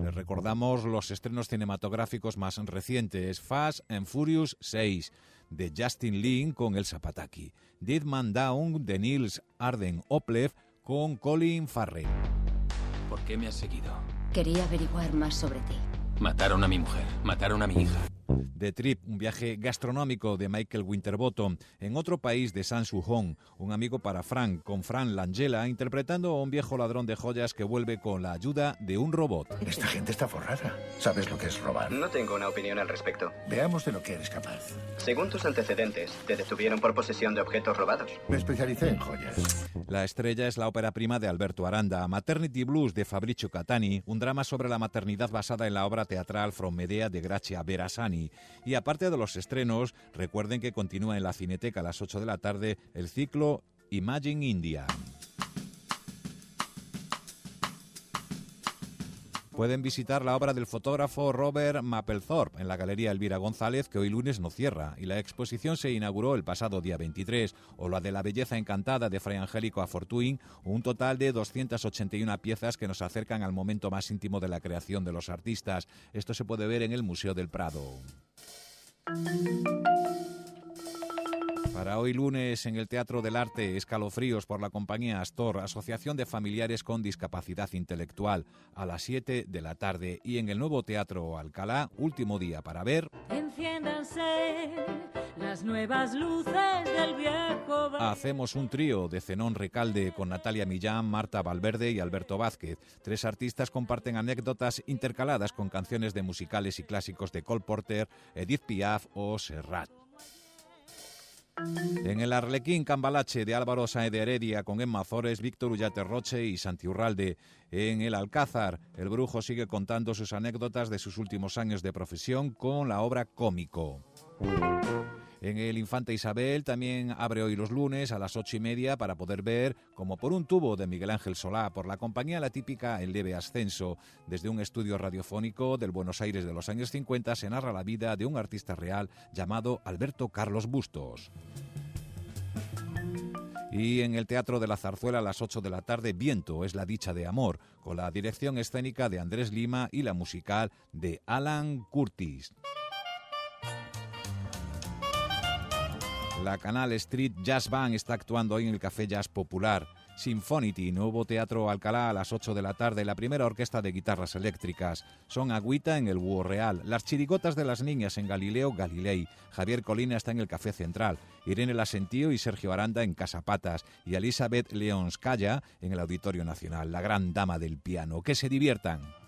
Les recordamos los estrenos cinematográficos más recientes: Fast and Furious 6, de Justin Lin con Elsa Pataky; Dead Man Down, de Nils Arden Oplev con Colin Farrell. ¿Por qué me has seguido? Quería averiguar más sobre ti. Mataron a mi mujer, mataron a mi hija. The Trip, un viaje gastronómico de Michael Winterbottom. En otro país, de Sang Soo-hong, un amigo para Frank, con Frank Langella interpretando a un viejo ladrón de joyas que vuelve con la ayuda de un robot. Esta gente está forrada. ¿Sabes lo que es robar? No tengo una opinión al respecto. Veamos de lo que eres capaz. Según tus antecedentes, ¿te detuvieron por posesión de objetos robados? Me especialicé en joyas. La estrella es la ópera prima de Alberto Aranda, Maternity Blues, de Fabrizio Catani, un drama sobre la maternidad basada en la obra teatral From Medea de Grazia Berasani. Y aparte de los estrenos, recuerden que continúa en la Cineteca a las 8 de la tarde el ciclo Imagine India. Pueden visitar la obra del fotógrafo Robert Mapplethorpe en la Galería Elvira González, que hoy lunes no cierra, y la exposición se inauguró el pasado día 23, o la de La belleza encantada de Fray Angélico a Fortuyn, un total de 281 piezas que nos acercan al momento más íntimo de la creación de los artistas. Esto se puede ver en el Museo del Prado. Para hoy lunes, en el Teatro del Arte, Escalofríos por la compañía Astor, Asociación de Familiares con Discapacidad Intelectual, a las 7 de la tarde. Y en el Nuevo Teatro Alcalá, último día para ver... Enciéndanse las nuevas luces del viejo... Hacemos un trío de Zenón Recalde con Natalia Millán, Marta Valverde y Alberto Vázquez. 3 artistas comparten anécdotas intercaladas con canciones de musicales y clásicos de Cole Porter, Edith Piaf o Serrat. En el Arlequín Cambalache de Álvaro Sáenz de Heredia con Emma Zores, Víctor Ullate Roche y Santi Urralde. En el Alcázar, el Brujo sigue contando sus anécdotas de sus últimos años de profesión con la obra Cómico. En el Infanta Isabel también abre hoy los lunes a las 8:30 para poder ver Como por un tubo, de Miguel Ángel Solá, por la compañía La Típica en leve ascenso. Desde un estudio radiofónico del Buenos Aires de los años 50 se narra la vida de un artista real llamado Alberto Carlos Bustos. Y en el Teatro de la Zarzuela a las 8 de la tarde, Viento es la dicha de amor, con la dirección escénica de Andrés Lima y la musical de Alan Curtis. La Canal Street Jazz Band está actuando hoy en el Café Jazz Popular. Sinfonity, Nuevo Teatro Alcalá a las 8 de la tarde, la primera orquesta de guitarras eléctricas. Son Agüita en el Búho Real, Las Chirigotas de las Niñas en Galileo Galilei, Javier Colina está en el Café Central, Irene Lasentío y Sergio Aranda en Casa Patas y Elizabeth Leonskaya en el Auditorio Nacional, la gran dama del piano. ¡Que se diviertan!